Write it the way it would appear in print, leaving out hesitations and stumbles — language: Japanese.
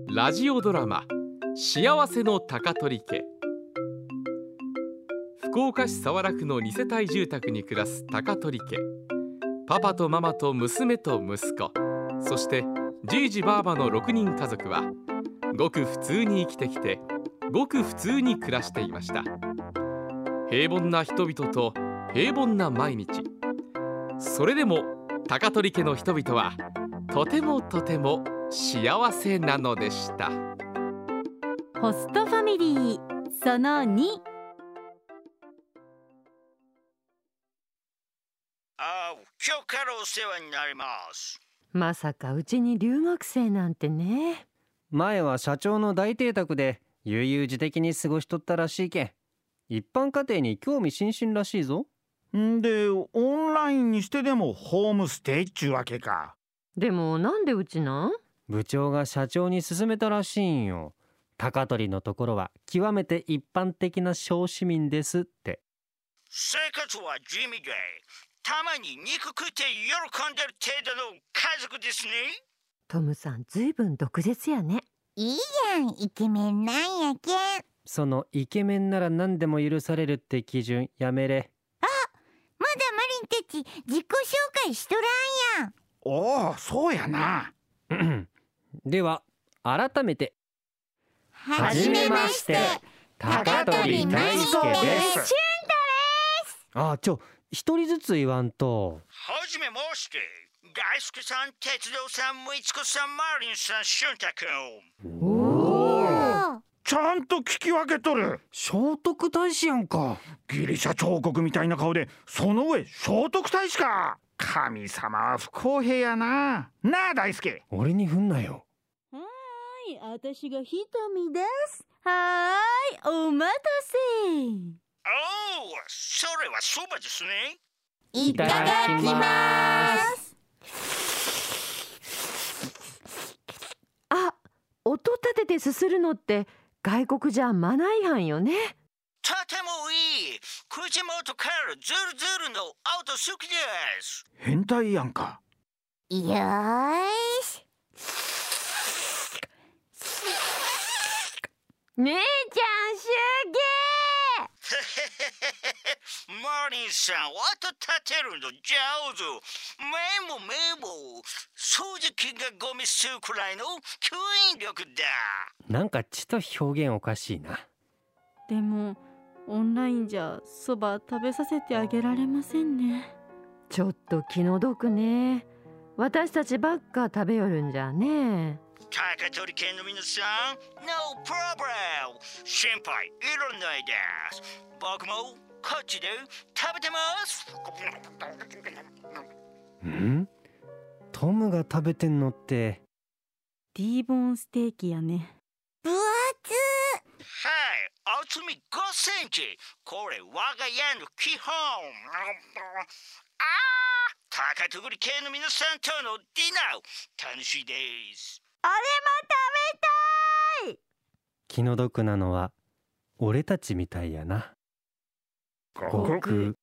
ラジオドラマ幸せの高取家。福岡市早良区の2世帯住宅に暮らす高取家。パパとママと娘と息子、そしてじいじばあばの6人家族はごく普通に生きてきて、ごく普通に暮らしていました。平凡な人々と平凡な毎日。それでも高取家の人々はとてもとても幸せなのでした。 ホストファミリーその2。 今日からお世話になります。 まさかうちに留学生なんてね。 前は社長の大邸宅で悠々自適に過ごしとったらしいけん、一般家庭に興味津々らしいぞ。 んでオンラインにしてでもホームステイっちゅうわけか。 でもなんでうちなん？ 部長が社長に勧めたらしいんよ。高取のところは極めて一般的な小市民ですって。 生活は地味でたまに肉食って喜んでる程度の家族ですね。 トムさんずいぶん毒舌やね。 いいやん、イケメンなんやけん。 そのイケメンなら何でも許されるって基準やめれ。 まだマリンたち自己紹介しとらんやん。 おお、そうやな。 では改めてはじめまして、高取大輔です。 あ、一人ずつ言わんと。 はじめまして、大輔さん、哲郎さん、みつこさん、マリンさん、俊太君。 ちゃんと聞き分けとる。 聖徳太子やんか。 ギリシャ彫刻みたいな顔で、その上聖徳太子か。神様は不公平やな。なあ大輔。 俺に振んなよ。 私がひとみです。はーい、お待たせ。 それはそばですね。 いただきます。 あ、音立ててすするのって外国じゃマナー違反よね。 とてもいい。口元からズルズルの音好きです。 変態やんか。 よーし。 姉ちゃん集マリンさん、音立てるの上手。メモ。掃除機がゴミ吸うくらいの吸引力だ。 なんかちと表現おかしいな。 でもオンラインじゃそば食べさせてあげられませんね。 ちょっと気の毒ね。私たちばっか食べよるんじゃね。 高取家の皆さん、No problem。心配いらないです。僕もこっちで食べてます。 トムが食べてんのって T ボーンステーキやね。 分厚。 はい、厚み5センチ。これ我が家の基本。高取家の皆さんとのディナー楽しいです。 あれも食べたい。 気の毒なのは俺たちみたいやな。ごく